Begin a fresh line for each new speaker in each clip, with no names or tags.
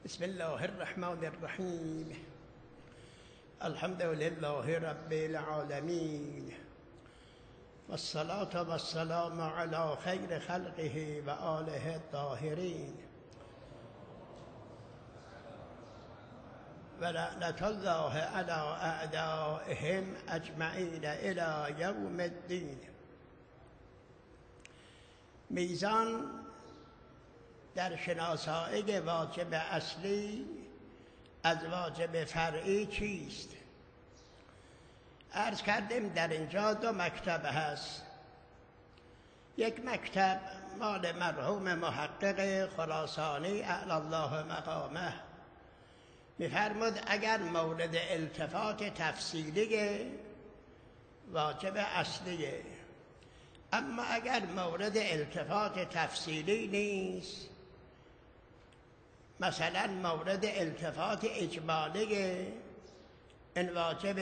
بسم الله الرحمن الرحیم. الحمد لله رب العالمین والصلاة والسلام علی خیر خلقه و آله الطاهرین و لعنة الله علی اعدائهم اجمعین الی یوم الدین. میزان در شناسایی واجب اصلی از واجب فرعی چیست؟ عرض کردیم در اینجا دو مکتب هست. یک مکتب مال مرحوم محقق خراسانی اعلی الله مقامه، می‌فرمود اگر مورد التفات تفصیلی واجب اصلیه، اما اگر مورد التفات تفصیلی نیست، مثلا مورد التفات اجمالی، این واجب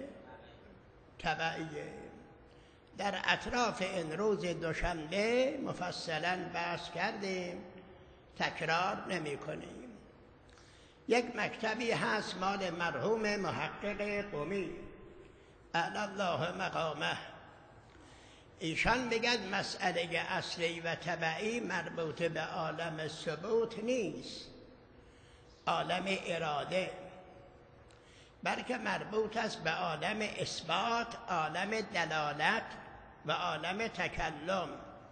تبعیه. در اطراف این روز دوشنبه مفصلا بحث کردیم، تکرار نمی کنیم. یک مکتبی هست مال مرحوم محقق قمی اعلی الله مقامه، ایشان بگد مسئله اصلی و تبعی مربوط به عالم ثبوت نیست، عالم اراده، بلکه مربوط است به عالم اثبات، عالم دلالت و عالم تکلم.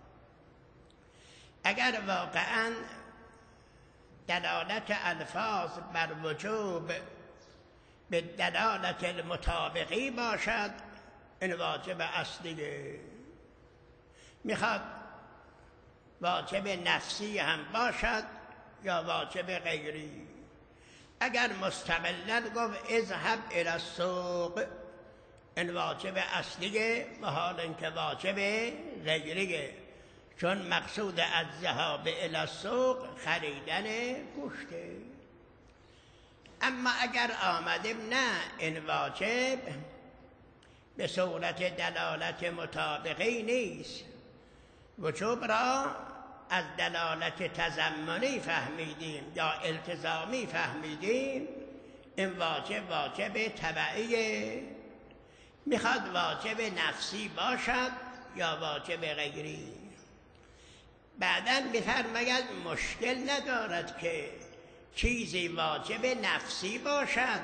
اگر واقعا دلالت الفاظ بر وجوب به دلالت المطابقی باشد، این واجب اصلیه. میخواد واجب نفسی هم باشد یا واجب غیری. اگر مستقلا گفت اذهب الی السوق، این واجب اصلیه، و حال اینکه واجب غیریه، چون مقصود از ذهاب الی السوق خریدن گوشته. اما اگر آمدیم نه، این واجب به صورت دلالت مطابقی نیست، وجوب را از دلالت تضمنی فهمیدیم یا التزامی فهمیدیم، این واجب تبعیه. میخواد واجب نفسی باشد یا واجب غیری. بعداً میفرماید مشکل ندارد که چیزی واجب نفسی باشد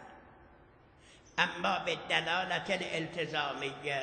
اما به دلالت الالتزامیه،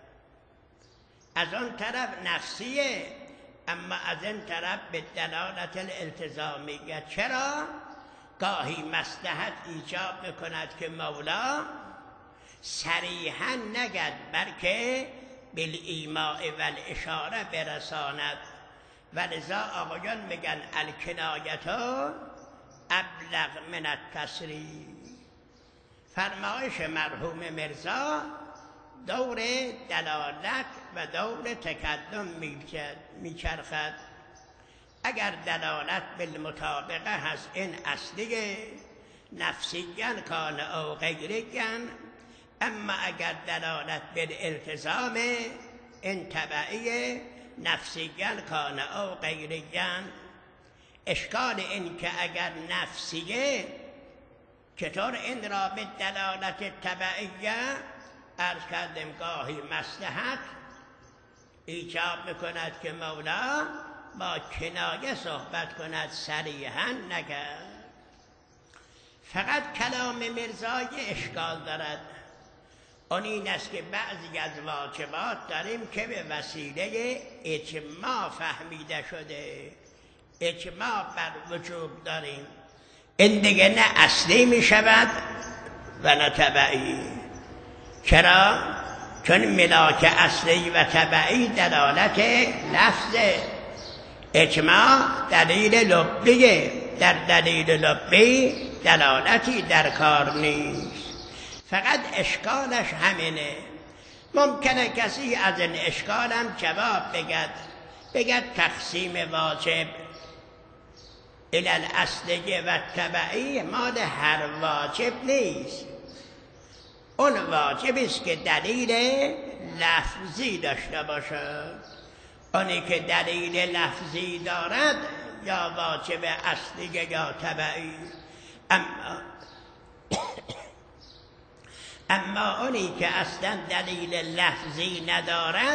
از آن طرف نفسیه اما از این طرف به دلالت الالتزامیه. چرا؟ گاهی مصلحت ایجاب میکند که مولا صریحا نگد، بلکه بالایماء و الاشاره برساند، و لذا آقایان میگن الکنایتا ابلغ من التصریح. فرمایش مرحوم مرزا دور دلالت و دور تکلم میچرخد. اگر دلالت بالمطابقه هست، این اصلیه، نفسیاً کان او غیریاً. اما اگر دلالت بالالتزام، این تبعیه، نفسیاً کان او غیریاً. اشکال این که اگر نفسیه، چطور این را به دلالت تبعیه؟ عرض کردیم گاهی مصلحت ایجاب میکند که مولا با کنایه صحبت کند، صریحا نگرد. فقط کلام مرزای اشکال دارد، اون این است که بعضی از واجبات داریم که به وسیله اجماع فهمیده شده، اجماع بر وجوب داریم، این دیگه نه اصلی می شود و نه تبعی. چرا؟ چون ملاک اصلی و تبعی دلالت لفظ، اجماع دلیل لبیه، در دلیل لبی دلالتی در کار نیست. فقط اشکالش همینه. ممکنه کسی از این اشکالم جواب بگد تقسیم واجب الی الاصلی و تبعی مال هر واجب نیست، اون واجبی است که دلیل لفظی داشته باشد. اونی که دلیل لفظی دارد یا واجب اصلی یا تبعی. اما اونی که اصلا دلیل لفظی ندارد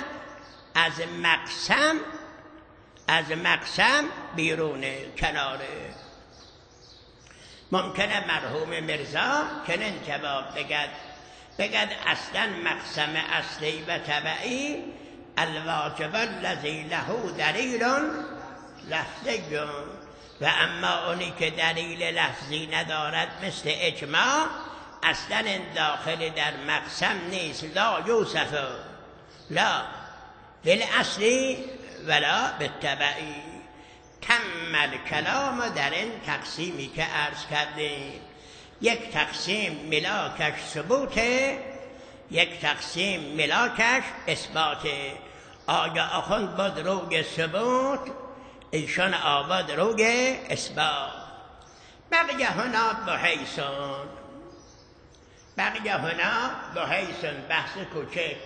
از مقسم بیرونه، کناره. ممکنه مرحوم مرزا چنین جواب بگد اصلا مقسم اصلی و تبعی الواجب الذی له دلیل لفظی، و اما اونی که دلیل لفظی ندارد مثل اجماع اصلا این داخل در مقسم نیست. لا یوصف لا بالاصلی ولا بالتبعی. کمل کلام در این تقسیمی که عرض کردیم. یک تقسیم ملاکش ثبوته، یک تقسیم ملاکش اثباته. آیا آخوند بود روگ ثبوت، ایشان آباد روگ اثبات. بقیه هنا بحیثون بحث کوچک.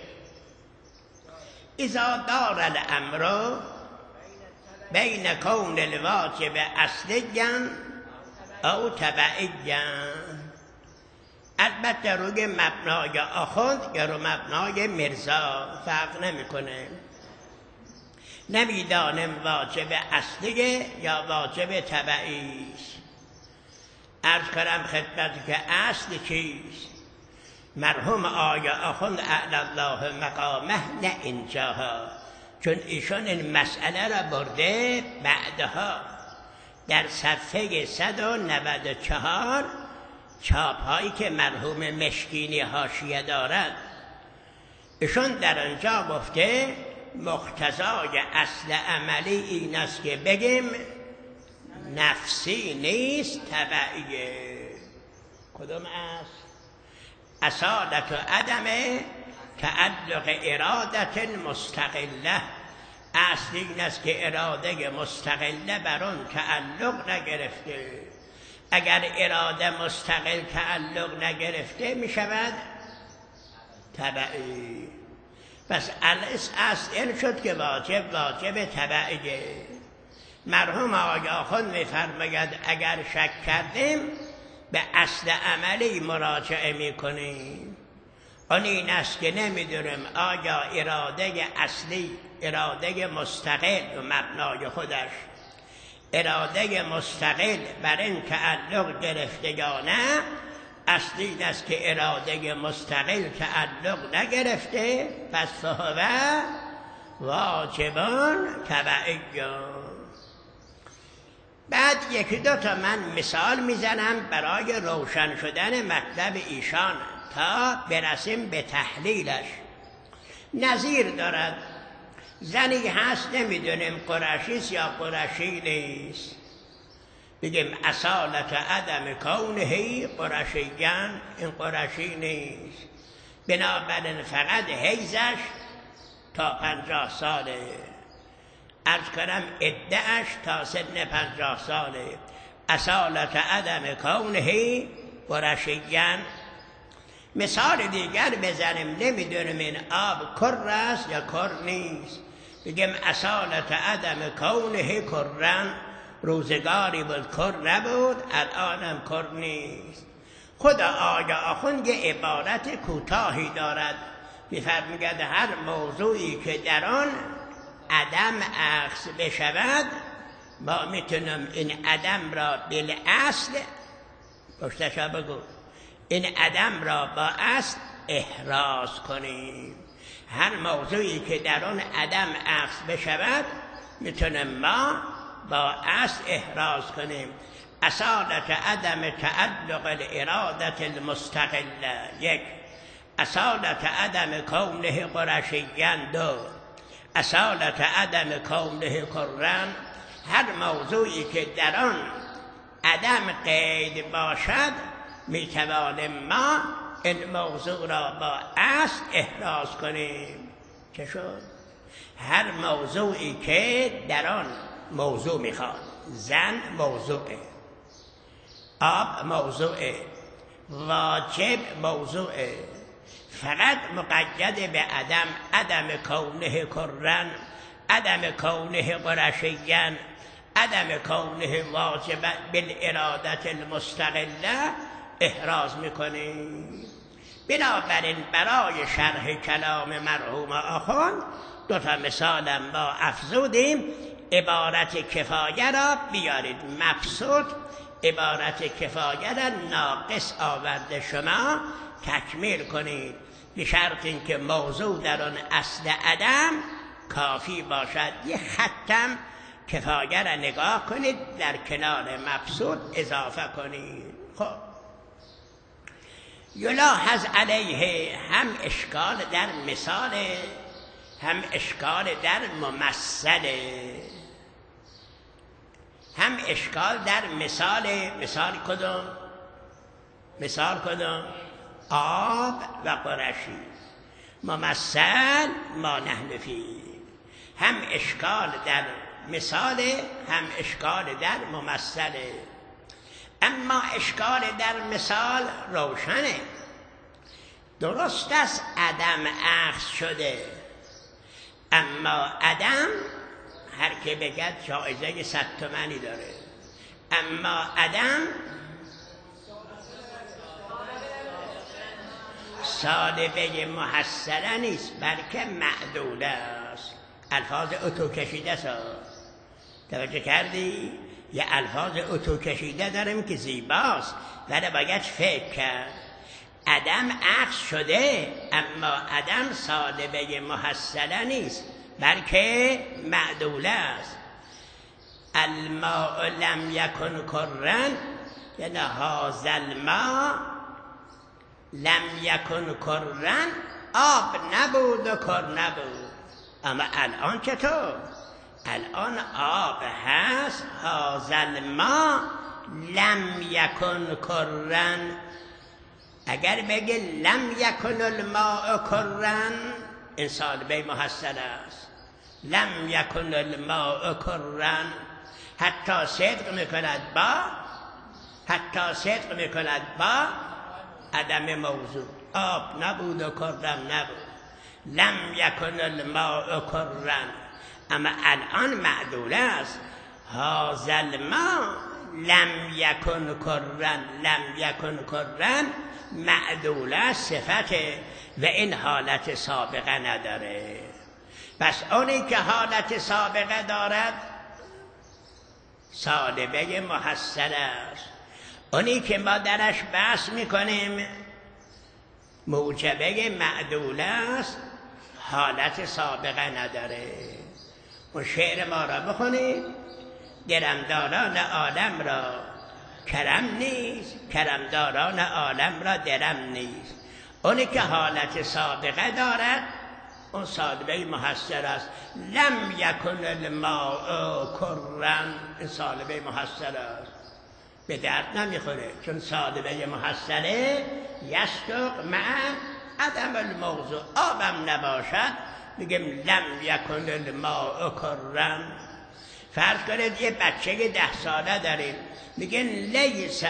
اذا دار الامر بین کون الواجب اصلیا او تبعیا، البته روی مبنای آخوند یا رو مبنای مرزا فرق نمیکنه. نمیدانم واجب اصلیه یا واجب تبعی است. عرض کنم خدمت که اصل چیست؟ مرحوم آقا آخوند اعلی الله مقامه نه اینجاها، چون ایشان این مسئله را برده بعدها در صفحه 194 چاپ هایی که مرحوم مشکینی حاشیه دارد. ایشان در آنجا گفته مقتضای اصل عملی این است که بگیم نفسی نیست تبعیه. کدوم است؟ اصالت و عدم تعلق ارادت مستقله. اصل این است که اراده مستقله بر آن تعلق نگرفته. اگر اراده مستقل تعلق نگرفته می شود تبعی. پس اصل این شد که واجب تبعیه. مرحوم آقا خود می فرماید اگر شک کردیم به اصل عملی مراجعه می کنیم. آن این است که نمیدونم آیا اراده اصلی، اراده مستقل و مبنای خودش اراده مستقل بر این تعلق گرفته یا نه. اصلی این است که اراده مستقل تعلق نگرفته، پس فهو واجبان تبعیون. بعد یکی دو تا من مثال میزنم برای روشن شدن مطلب ایشان تا برسیم به تحلیلش. نظیر دارد زنی هست نمیدونیم قرشیست یا قرشی نیست، بگیم اصالت عدم کونه قرشیان، این قرشی نیست، بنابراین فقط حیزش تا 50 ساله. عرض کنم ادعش تا سن 50 ساله. اصالت عدم کونه قرشیان. مثال دیگر بزنیم نمیدونم این آب کر است یا کر نیست، بگیم اصالت عدم کونه کرن، روزگاری بود کر نبود الانم کر نیست. خدا آقا آخوند یه عبارت کوتاهی دارد میفرماید هر موضوعی که در آن عدم اخذ بشود ما میتونم این عدم را بالاصل پشتشا بگو این عدم را با اصل احراز کنیم. هر موضوعی که در آن عدم اخذ بشود میتونم ما با اصل احراز کنیم. اصالت عدم تعلق الارادت المستقله 1. اصالت عدم کونه قرشیان 2. اصالت عدم کونه کرن. هر موضوعی که در آن عدم قید باشد میتوانیم ما این موضوع را با اصل احراز کنیم. چه شد؟ هر موضوعی که در آن موضوع میخواد، زن موضوعه، آب موضوعه، واجب موضوعه، فقط مقید به عدم کونه کرن، عدم کونه قرشیان، عدم کونه واجبا بالارادت المستقله احراز میکنیم. بنابراین برای شرح کلام مرحوم آخوند دو تا مثالم ما افزودیم. عبارت کفایه را بیارید مبسوط، عبارت کفایه را ناقص آورده شما تکمیل کنید، به شرط اینکه موضوع در آن اصل عدم کافی باشد. یه ختم کفایه را نگاه کنید، در کنار مبسوط اضافه کنید. خب یلاحظ علیه هم اشکال در مثال، هم اشکال در ممثل، هم اشکال در مثال. مثال کدوم؟ مثال کدوم؟ آب و قرشی. ممثل ما نحن فیه. هم اشکال در مثال، هم اشکال در ممثل. اما اشکال در مثال روشنه. درست است عدم اخذ شده، اما عدم هر که بگد جایزه 100 تومانی داره. اما عدم سالبه محصله نیست، بلکه معدوله است. الفاظ اتو کشیده است. توجه کردی؟ یه الفاظ اتو کشیده داریم که زیباست، ولی باید فکر کرد. عدم اخذ شده، اما عدم سالبه محصله نیست، بلکه معدوله است. الماء لم یکن کرن، یعنی هذا الماء لم یکن کرن، آب نبود و کر نبود. اما الان چطور؟ الان آب هست. هذا الماء لم یکن کرن. اگر بگه لم یکن الماء کرن، این سالبه محصل است. لم یکن الماء کرن، حتی صدق میکند با، حتی صدق میکند با عدم موضوع. آب نبود و کرم نبود. لم یکن الماء کرن، اما الان معدوله است. هذا الماء لم یکن کرن، لم یکن کرن معدوله صفته و این حالت سابقه نداره. پس اونی که حالت سابقه دارد سالبه محصل است. اونی که ما درش بحث میکنیم موجبه معدوله است، حالت سابقه نداره. اون شعر ما را بخونید: درمداران عالم را کرم نیست، کرمداران عالم را درم نیست. اونی که حالت سابقه دارد اون سالبه محصل است. لم یکن الماء کرن، این سالبه محصل است، به درد نمیخوره، چون سالبه محصله یصدق مع عدم الموضوع. آبم نباشد میگم لم یکن الماء کرن. فرض کنید یه بچه 10 ساله داریم، میگن لیس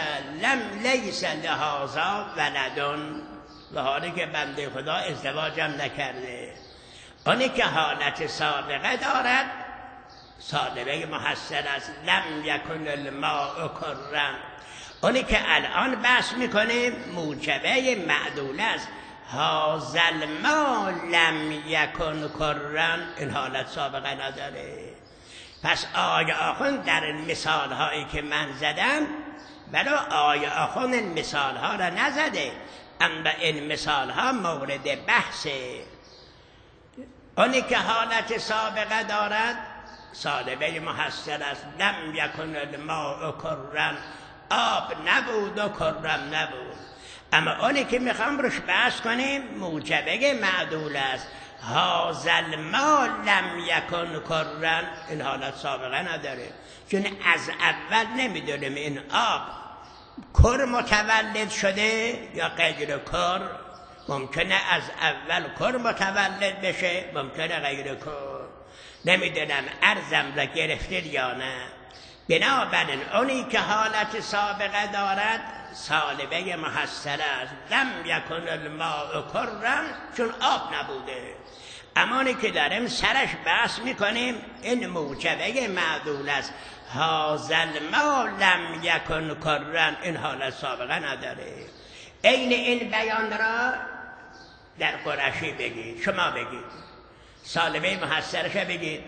لهذا ولدن، و حالی که بنده خدا ازدواجم نکرده. اونی که حالت سابقه دارد سالبه محصل است. لم یکن الماء کرن. اونی که الان بحث میکنه موجبه معدوله است. هذا الماء لم یکن کرن، این حالت سابقه نداره. پس آقای آخوند در این مثال هایی که من زدم، بلا آقای آخوند این مثال ها را نزده، اما این مثال ها مورد بحثه. اونی که حالت سابقه دارد سالبه محصل است. لم یکن الماء کرن، آب نبود و کرم نبود. اما اونی که میخوام روش بحث کنیم موجبه معدول است. هذا الماء لم یکن کرن، این حالت سابقه نداره، چون از اول نمیدونیم این آب کر متولد شده یا غیر کر. ممکنه از اول کر متولد بشه، ممکنه غیر کر، نمیدونم ارزم را گرفتید یا نه. بنابراین اونی که حالت سابقه دارد سالبه محصل است. لم یکن الماء کرن، چون آب نبوده. امانی که داریم سرش بحث میکنیم این موجبه معدول است. هازل ما لم یکن کرن، این حالت سابقه نداره. عین این بیان را در قرشی بگید، شما بگید، سالبه محسرش بگید،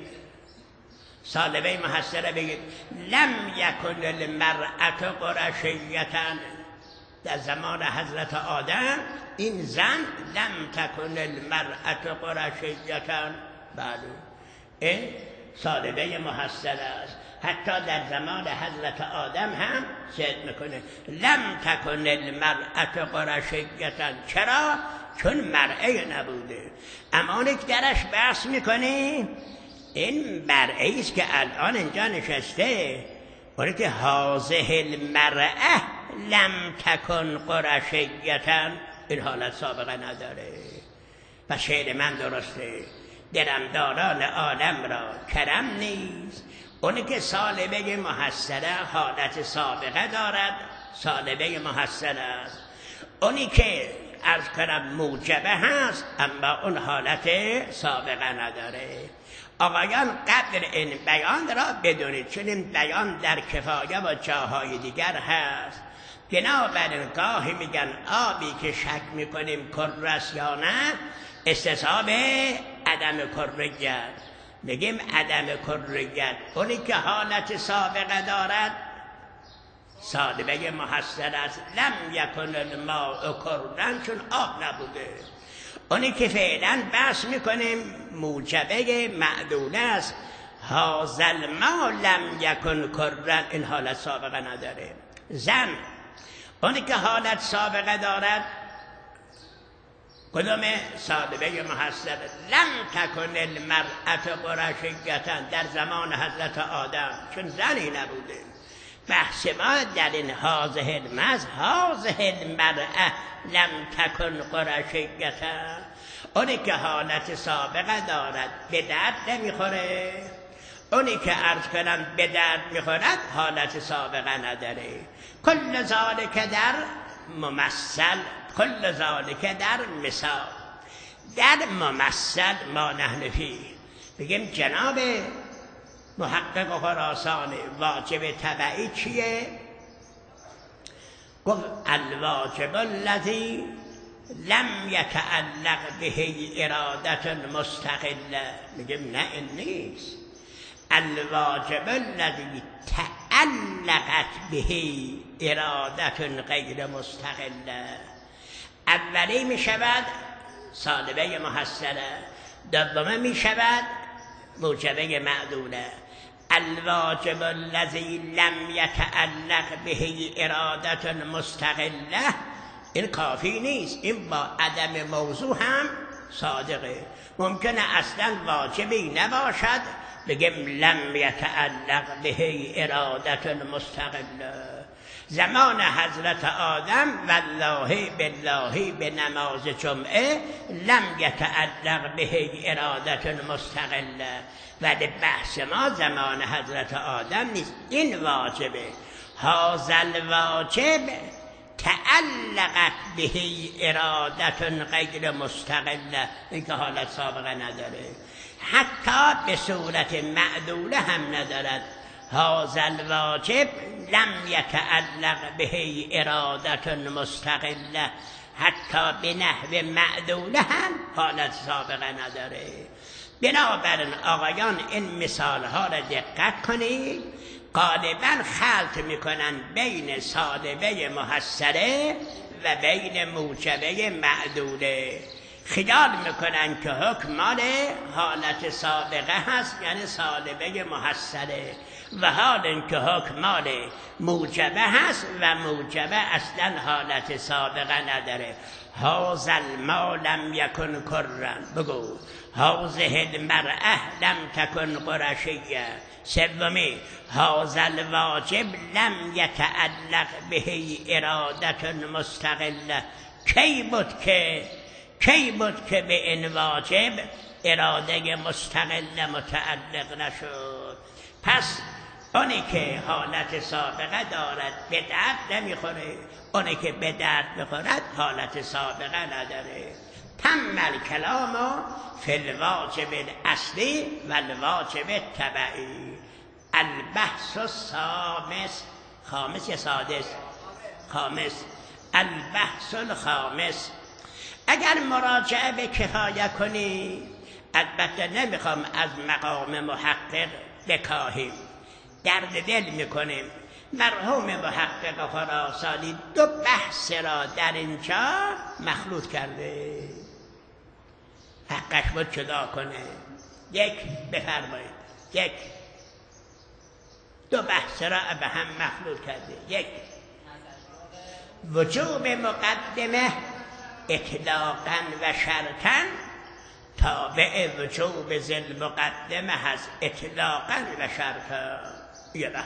سالبه محسره بگید لم یکن المرأة قرشیتن. در زمان حضرت آدم این زن لم تکن المرأة قرشیتن. بله این سالبه محسره است. حتی در زمان حضرت آدم هم صدق میکنه لم تکن المرأة قرشیتن. چرا؟ چون مرعه نبوده. اما اون که درش بحث میکنه این مرعه است که الان اینجا نشسته، اون که هازه المرأة لم تکن قرشیتن، این حالت سابقه نداره. و شعر من درسته، درمداران عالم را کرم نیست. اونی که سالبه محسره حالت سابقه دارد، سالبه محسره است. اونی که عرض کنم موجبه هست، اما اون حالت سابقه نداره. آقایان قدر این بیان را بدونید، چون این بیان در کفایه و جاهای دیگر هست. بنابراین گاهی میگن آبی که شک میکنیم کرست یا نه، استصحاب عدم کریت. میگیم عدم کریت اونی که حالت سابقه دارد سالبه محسر است. لم یکن الماء کرن، چون آب نبوده. اونی که فعلا بحث میکنیم موجبه معدوله است. هازل ما لم یکن کرن، این حالت سابقه نداره. زن اونی که حالت سابقه دارد کدوم؟ سالبه محسر. لم تکن المرأة قرشیتن، در زمان حضرت آدم، چون زنی نبوده. بحث ما در این هازه المز هازه المرأة لم تکن قرشیتن. اونی که حالت سابقه دارد به درد نمیخوره، اونی که عرض کنم به درد میخورد حالت سابقه نداره. کل ذالک در ممثل، کل ذالک در مثال. در ممثل ما نحن فی، بگیم جناب محقق خراسان واجب تبعی چیه؟ گفت الواجب الذی لم یتعلق به ارادت مستقله. میگیم نه این نیست. الواجب الذی تعلقت به ارادت غیر مستقله. اولی می شود سالبه محسره، دومه می شود موجبه معدوله. الواجب الذی لم یتعلق به ارادت مستقله، این کافی نیست، این با عدم موضوع هم صادقه. ممکنه اصلا واجبی نباشد، بگیم لم یتعلق به ارادت مستقله. زمان حضرت آدم والله بالله به نماز جمعه لم یتعلق به ارادت مستقله، ولی بحث ما زمان حضرت آدم نیست. این واجبه. هازل واجب تعلقت به ارادت غیر مستقله، این که حالت سابقه نداره، حتی به صورت معدوله هم ندارد. هازل واجب لم یتعلق به ارادت مستقله، حتی به نحو معدوله هم حالت سابقه نداره. بنابراین آقایان این مثال ها را دقت کنید. غالبا خلط میکنن بین سالبه محسره و بین موجبه معدوله. خیال میکنن که حکم مال حالت سابقه هست، یعنی سالبه محسره، و حال اینکه حکم مال موجبه هست و موجبه اصلا حالت سابقه نداره. هازل ما لم یکن کرن، بگو هازه المرأة لم تکن قرشیه. سومی هازل واجب لم یتعلق به ارادت مستقله. کی بود که به این واجب اراده مستقله متعلق نشد؟ پس اونی که حالت سابقه دارد به درد نمیخوره، اونی که به درد میخورد حالت سابقه نداره. تم الکلام فی الواجب الاصلی و الواجب تبعی. البحث الخامس، خامس یا سادس؟ خامس. البحث الخامس. اگر مراجعه به کفایه کنی، البته نمیخوام از مقام محقق بکاهیم، درد دل میکنیم. مرحوم محقق خراسانی 2 بحث را در اینجا مخلوط کرده، حقش بود جدا کنه. یک بفرمایید، یک 2 بحث را به هم مخلوط کرده. یک، وجوب مقدمه اطلاقاً و شرطاً تابع وجوب ذل مقدمه هست اطلاقاً و شرطاً. یه بحث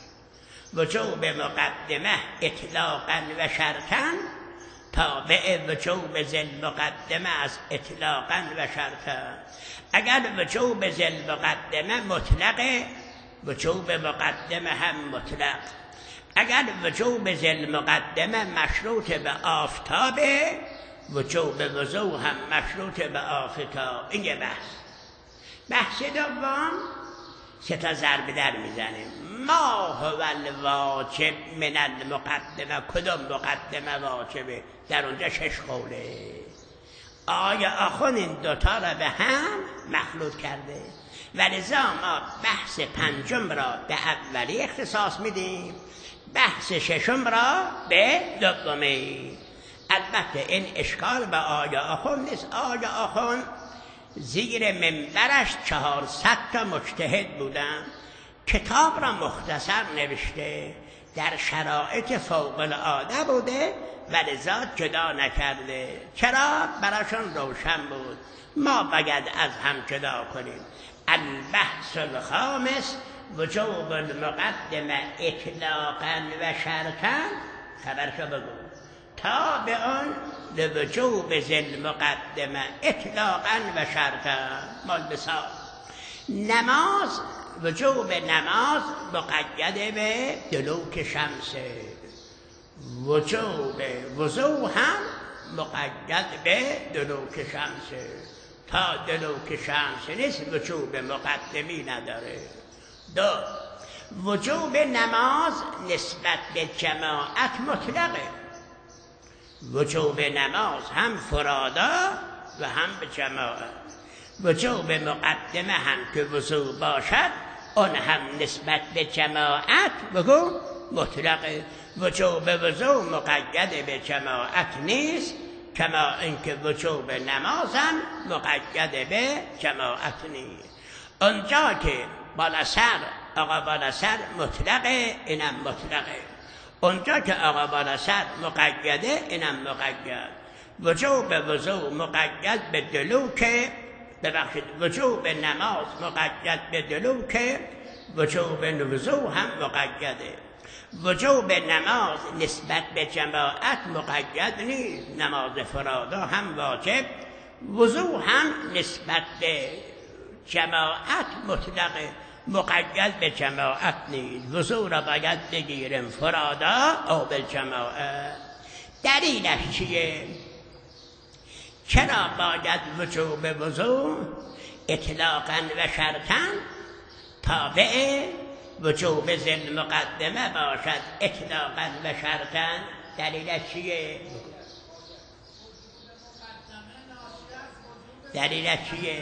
وجوب مقدمه اطلاقاً و شرطاً تابع وجوب ذل مقدمه از اطلاقاً و شرطاً. اگر وجوب ذل مقدمه مطلقه، وجوب مقدمه هم مطلق. اگر وجوب ذل مقدمه مشروط به آفتاب، وجوب وضو هم مشروط به آفتاب. این یه بحث. بحث دوم 3 تا ضرب در میزنیم. ما هو الواجب من المقدمه، کدوم مقدمه واجبه؟ در اونجا 6 قوله. آیا آخون این 2 تا را به هم مخلوط کرده، ولذا ما بحث 5 را به اولی اختصاص میدیم، بحث 6 را به دومی. البته این اشکال به آیا آخون نیست. آیا آخون زیر منبرش 400 تا مجتهد بودن، کتاب را مختصر نوشته، در شرایط فوق العاده بوده و لذا جدا نکرده. چرا؟ براشون روشن بود ما باید از هم جدا کنیم. البحث الخامس وجوب المقدمه اطلاقاً و شرطاً، خبرشو بگو، تابعاً لوجوب ذل مقدمه اطلاقاً و شرطاً. مال مثال نماز، وجوب نماز مقید به دلوک شمسه، وجوب وضو هم مقید به دلوک شمسه. تا دلوک شمس نیست وجوب مقدمی نداره. 2، وجوب نماز نسبت به جماعت مطلقه. وجوب نماز هم فرادا و هم به جماعت. وجوب مقدمه هم که وضو باشد، اون هم نسبت به جماعت بگو مطلقه. وجوب وضو مقید به جماعت نیست، کما اینکه وجوب نماز هم مقید به جماعت نیست. اونجا که بالا سر، آقا بالا سر مطلقه، اینم مطلقه. اونجا که آقا بالا سر مقیده، اینم مقید. وجوب وضو مقید به دلوک، ببخشید وجوب نماز مقید به دلوک، وجوب وضو هم مقیده. وجوب نماز نسبت به جماعت مقید نیست، نماز فرادا هم واجب، وضو هم نسبت به جماعت مطلقه، مقید به جماعت نیست. وضو را باید بگیریم فرادا او به جماعت. دلیلش چیه؟ چرا باید وجوب وضو اطلاقاً و شرطاً تابع وجوب ذل مقدمه باشد اطلاقاً و شرطاً؟ دلیلش چیه؟ دلیلش چیه؟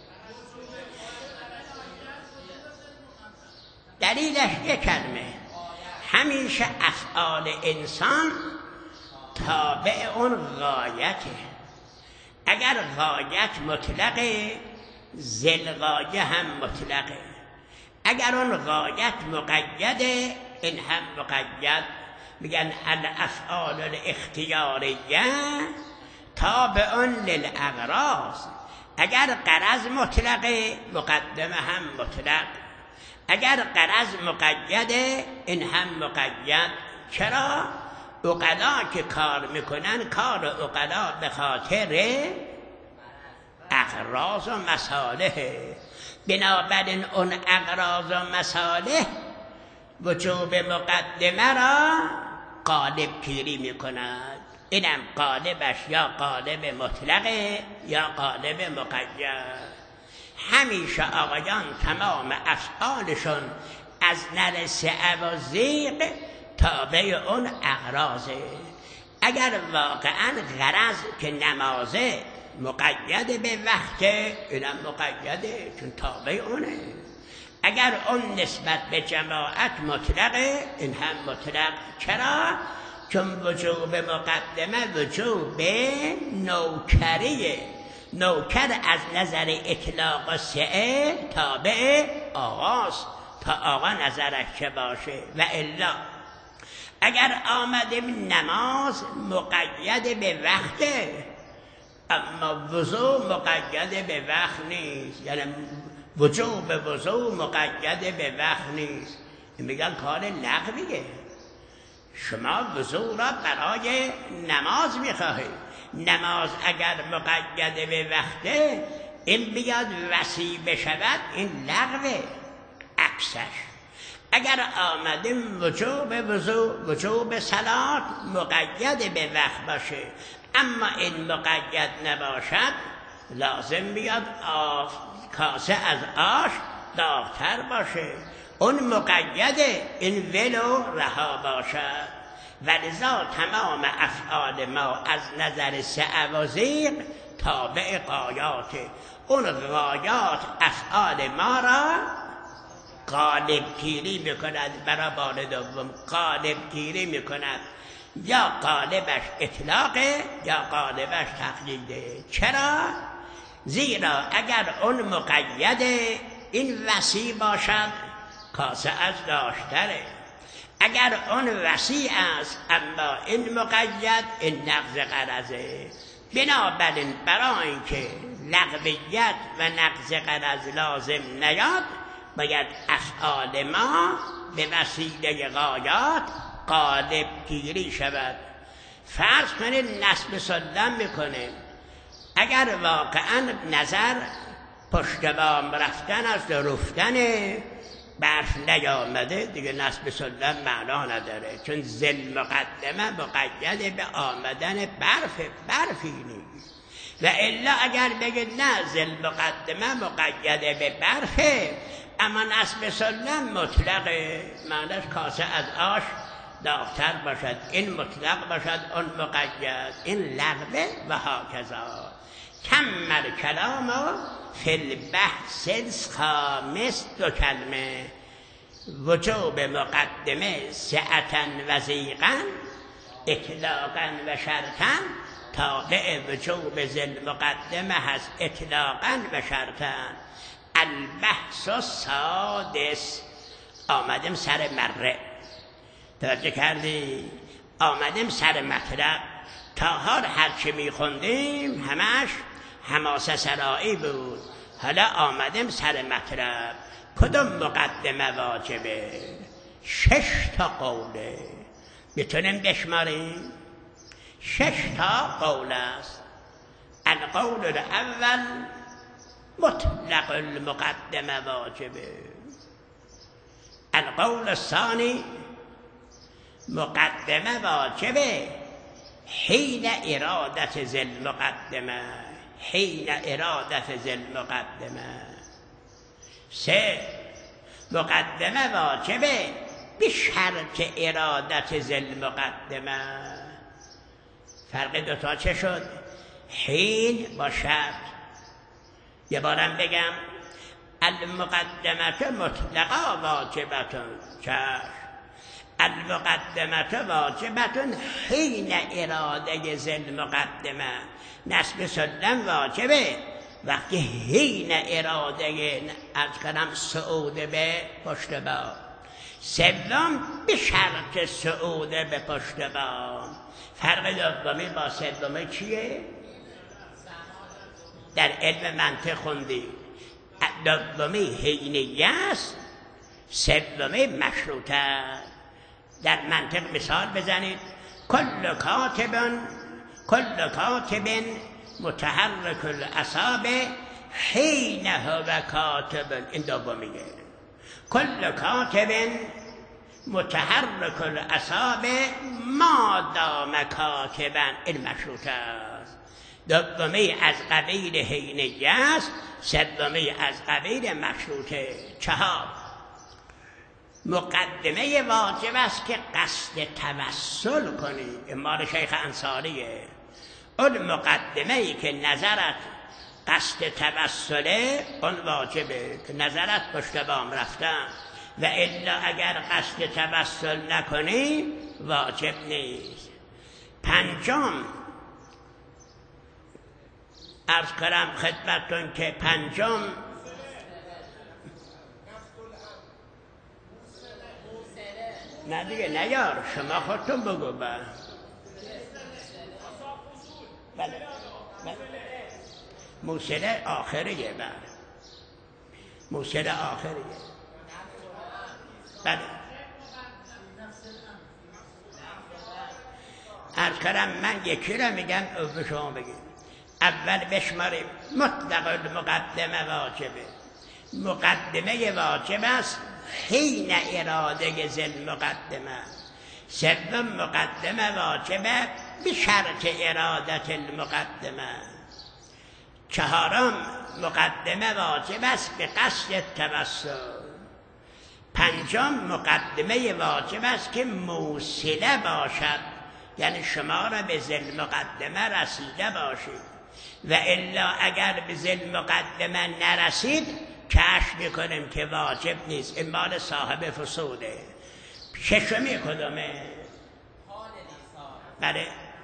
دلیلش یک کلمه، همیشه افعال انسان تابع اون غایته. اگر غایت مطلقه، ذل غایه هم مطلقه. اگر اون غایت مقیده، این هم مقید. میگن الافعال الاختیاریه تابع للاغراض. اگر غرض مطلقه، مقدمه هم مطلق. اگر غرض مقیده، این هم مقید. چرا؟ عقلا که کار میکنن، کار عقلا به خاطر اغراض و مصالح. بنابراین اون اغراض و مصالح وجوب مقدمه را قالب گیری میکند. اینم قالبش یا قالب مطلقه یا قالب مقید. همیشه آقایان تمام افعالشون از نر سعه و زیغ تابع اون اغراضه. اگر واقعا غرض که نمازه مقید به وقت، اینم مقیده چون تابع اونه. اگر اون نسبت به جماعت مطلقه، این هم مطلق. چرا؟ چون وجوب مقدمه وجوب نوکریه. نوکر از نظر اطلاق و سعه تابع آقاست تا آقا نظرش چه باشه. و الا اگر آمدیم نماز مقید به وقته، اما وضوء مقید به وقت نیست، یعنی وجوب وضوء مقید به وقت نیست. میگن کار لغویه. شما وضوء را برای نماز میخواهید، نماز اگر مقید به وقته این بیاد وسیع بشود این لغوه. عکسش اگر آمدیم وجوب وضوء، وجوب صلات مقید به وقت باشه، اما این مقید نباشد، لازم بیاد کاسه از آش داغتر باشه، اون مقیده، این ولو رها باشد. ولذا تمام افعال ما از نظر سعه و زیغ تابع غایاته. اون غایات افعال ما را غالب گیری میکند، برای بار دوم غالب گیری میکند. یا غالبش اطلاقه یا غالبش تقییده. چرا؟ زیرا اگر اون مقیده این وسیع باشد کاسه از داشتره، اگر اون وسیع است اما این مقید این نقض غرضه. بنابراین برای اینکه لغویت و نقض غرض لازم نیاد باید افعال ما به وسیله غایات غالب گیری شود. فرض کنید نصب سلم میکنه، اگر واقعا نظر پشت بام رفتن از رفتنه، برف نیامده دیگه نصب سلم معنا نداره، چون ذل مقدمه مقید به آمدن برفی نیست. و الا اگر بگید نه ذل مقدمه مقید به برفه اما نصب سلم مطلقه، معنیش کاسه از آش داغتر باشد، این مطلق باشد اون مقید، این لغوه و هاکذا. کمر کلام فی البحث الخامس دو کلمه وجوب مقدمه سعتا و زیغا اطلاقا و شرطا تابع وجوب ذل مقدمه هست اطلاقا و شرطا. البحث السادس، آمدیم سر مره، توجه کردی؟ آمدیم سر مطلب. تا حال هرچی میخوندیم همش حماسه سرایی بود، حالا آمدیم سر مطلب. کدوم مقدمه واجبه؟ 6 تا قوله، میتونیم بشماریم. 6 تا قول است. القول الاول مطلق المقدمه واجبه. القول الثانی مقدمه واجبه حین ارادت ذل مقدمه، حین ارادت ذل مقدمه. 3 مقدمه واجبه به شرط ارادت ذل مقدمه. فرق دوتا چه شد؟ حین با شرط. یه بارم بگم، المقدمه مطلقا واجبتون، چشم، المقدمه واجبتون حین اراده ذل مقدمه. نصب سلم واجبه وقتی حین اراده از کنم صعود به پشت بام. سوم به شرط صعود به پشت بام. فرق دومی با سومی چیه؟ در علم منطق خوندی، دومی حینیه است، سومی مشروطه. در منطق مثال بزنید، کل کاتب متحرک الاصابع حین هو کاتب. این دومیه. کل کاتب متحرک الاصابع ما دام کاتبا. این مشروطه است. دومی از قبیل حینیه است، سومی از قبیل مشروطه. 4 مقدمه واجب است که قصد توسل کنی. این مال شیخ انصاریه. اون مقدمه ای که نظرت قصد توسله اون واجبه، که نظرت پشت بام رفتن، و الا اگر قصد توسل نکنی واجب نیست. پنجم عرض کنم خدمتتون که پنجم نه دیگه نیار، شما خودتون بگو. بله موصله آخریه. بله موصله آخریه. بله عرض کنم من یکی را میگم به شما بگید. اول بشماریم مطلق المقدمه واجبه. مقدمه واجب است حین اراده ذل مقدمه. سوم مقدمه واجبه به شرط ارادت المقدمه. چهارم مقدمه واجب است به قصد توسل. پنجم مقدمه واجب است که موصله باشد، یعنی شما را به ذل مقدمه رسیده باشید، و الا اگر به ذل مقدمه نرسید کشف میکنیم که واجب نیست. این مال صاحب فصوله. ششمی کدومه؟ بله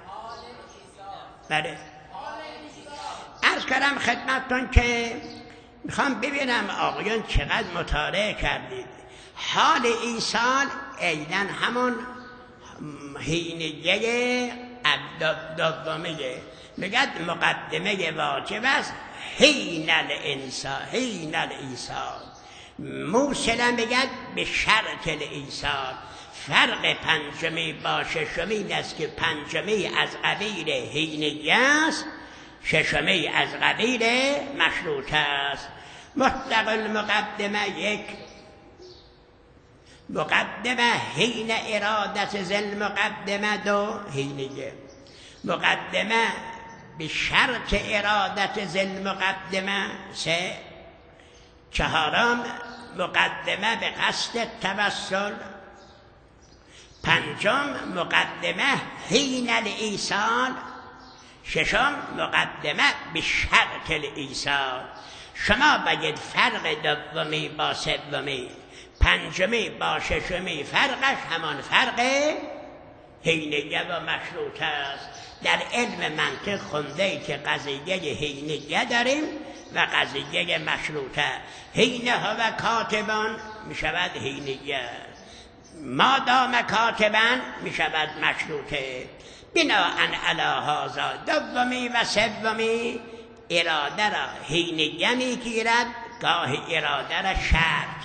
بله عرض کردم خدمتتون که میخوام ببینم آقایان چقدر مطالعه کردید. حال ایصال عیناً همون حینیه دومیه. میگد مقدمه واجب است حین الایصال. موصله میگد به شرط الایصال. فرق پنجمی با ششمی این است که پنجمی از قبیل حینیه است، ششمی از قبیل مشروطه است. مطلق المقدمه یک. مقدمه حین ارادت ذل مقدمه دو حینیه. مقدمه به شرط ارادت ذل مقدمه سه. چهارم مقدمه به قصد توسل. پنجم مقدمه حین الایصال. ششم مقدمه به شرط الایصال. شما بگید فرق دومی با سومی، پنجمی با ششمی فرقش همان فرق حینیه و مشروطه است. در علم منطق خونده که قضیه حینیه داریم و قضیه مشروطه. حینه و کاتبان می شود حینیه، ما دام کاتبان می شود مشروطه. بناءً علی هذا دومی و سومی اراده را حینیه می گیرد، گاه اراده را شرط.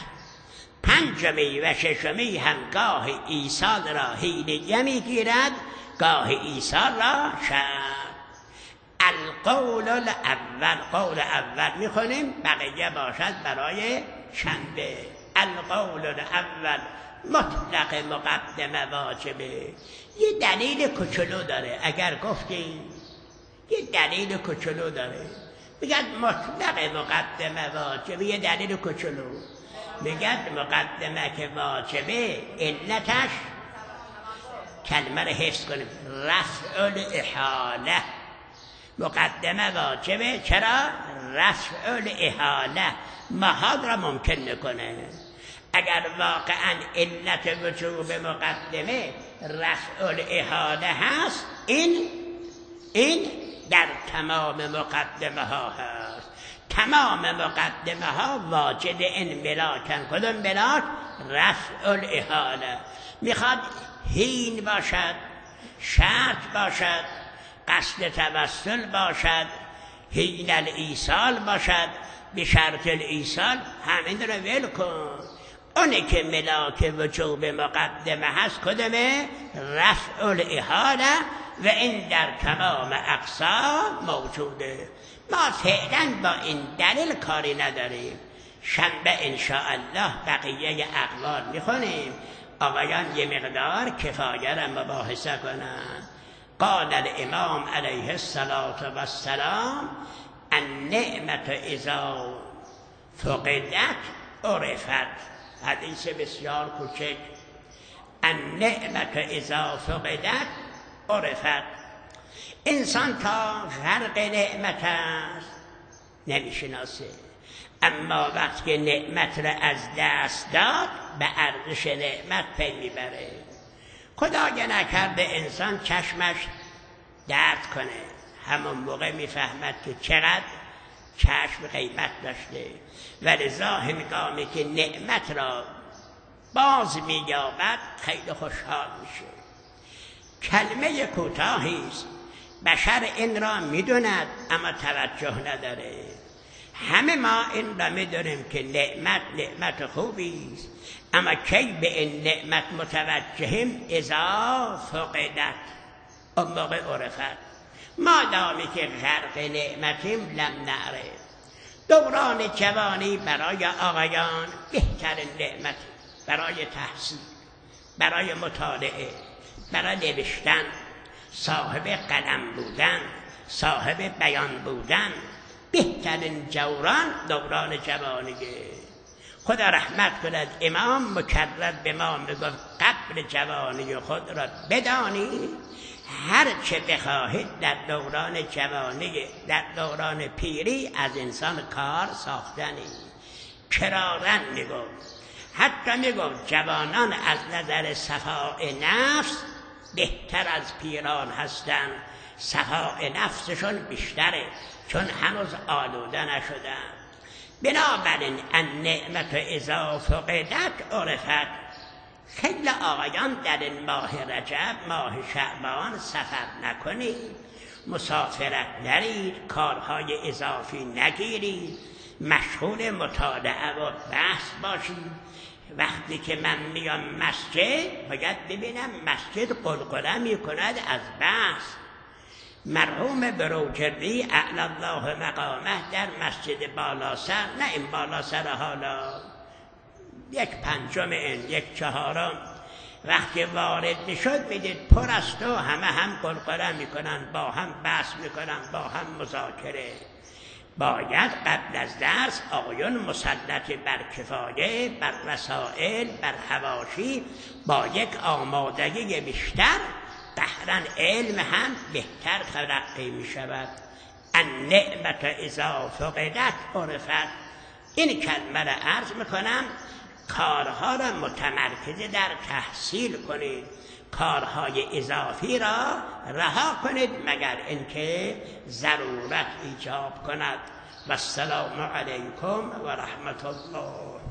پنجمی و ششمی هم گاه ایصال را حینیه می گیرد، گاه ایصال را شرط. القول الاول، قول اول می خونیم، بقیه باشد برای شنبه. القول الاول مطلق مقدمه واجبه. یه دلیل کوچولو داره. اگر گفتیم یه دلیل کوچولو داره، میگن مطلق مقدمه واجبه، یه دلیل کوچولو میگن مقدمه که واجبه علتش، کلمه رو حفظ کنیم، رفع الاحاله. مقدمه واجبه چرا؟ رفع الاحاله، محال را ممکن میکنه. اگر واقعا علت وجوب مقدمه رفع الاحاله هست، این در تمام مقدمه ها هست. تمام مقدمه ها واجد این ملاکن. کدوم ملاک؟ رفع الاحاله. میخواد حین باشد، شرط باشد، قصد توسل باشد، حین الایصال باشد، به شرط الایصال، همین رو ول کن. اونه که ملاک وجوب مقدمه هست کدومه؟ رفع الاحاله، و این در تمام اقسام موجوده. ما فعلا با این دلیل کاری نداریم. شنبه انشاءالله بقیه اقوال میخونیم. آقایان یه مقدار کفایه را مباحثه کنن. قال الامام علیه الصلاة والسلام النعمت اذا فقدت عرفت حدیث بسیار کوچک. النعمت اذا فقدت عرفت. انسان تا غرق نعمت است نمیشناسه، اما وقتی که نعمت را از دست داد به ارزش نعمت پی میبره. خدای نکرده انسان چشمش درد کنه، همون موقع میفهمد که چقدر چشم قیمت داشته و لذا هنگامی که نعمت را باز مییابد خیلی خوشحال میشه. کلمه کوتاهی است، بشر این را میدوند اما توجه نداره. همه ما این را میدونیم که نعمت خوبی است، اما کی به این نعمت متوجهیم؟ اذا فقدت، اون موقع عرفت. ما دامی که غرق نعمتیم لم نعرف. دوران جوانی برای آقایان بهترین نعمت، برای تحصیل، برای مطالعه، برای نوشتن، صاحب قلم بودن، صاحب بیان بودن. بهترین دوران جوانیه. خدا رحمت کند امام مکرر به ما میگفت قبل جوانی خود را بدانی هر چه بخواهید در دوران جوانی، در دوران پیری از انسان کار ساختنی. کرارن میگفت، حتی میگفت جوانان از نظر صفاء نفس بهتر از پیران هستند. صفاء نفسشون بیشتره چون هنوز آلوده نشدن. بنابراین النعمت اذا فقدت عرفت. خیلی آقایان در این ماه رجب، ماه شعبان سفر نکنید، مسافرت نرید، کارهای اضافی نگیرید، مشغول مطالعه و بحث باشید. وقتی که من میام مسجد باید ببینم مسجد قلقله میکند از بحث. مرحوم بروجردی اعلی الله مقامه در مسجد بالاسر، نه این بالاسر حالا، 1/5 این 1/4، وقتی وارد میشد میدید پر است و همه هم قلقله میکنن، با هم بحث میکنن، با هم مذاکره. باید قبل از درس آقایون مسلط بر کفایه، بر رسائل، بر حواشی با یک آمادگی بیشتر قهرن علم هم بهتر تلقی می شود. النعمت اذا فقدت عرفت. این کلمه را عرض میکنم، کارها را متمرکز در تحصیل کنید، کارهای اضافی را رها کنید مگر اینکه ضرورت ایجاب کند. و السلام علیکم و رحمت الله.